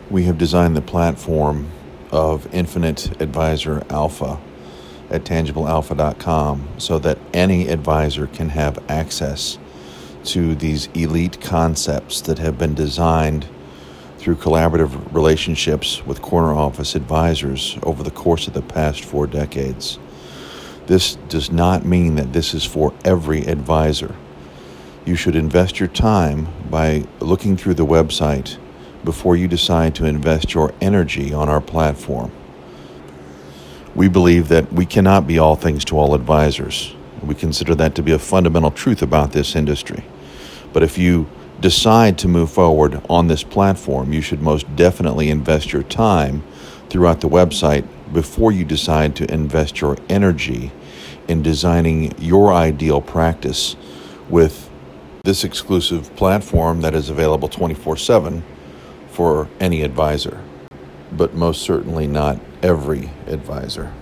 We have designed the platform of Infinite Advisor Alpha at tangiblealpha.com so that any advisor can have access to these elite concepts that have been designed through collaborative relationships with corner office advisors over the course of the past 4 decades. This does not mean that this is for every advisor. You should invest your time by looking through the website before you decide to invest your energy on our platform. We believe that we cannot be all things to all advisors. We consider that to be a fundamental truth about this industry. But if you decide to move forward on this platform, you should most definitely invest your time throughout the website before you decide to invest your energy in designing your ideal practice with this exclusive platform that is available 24/7 for any advisor, but most certainly not every advisor.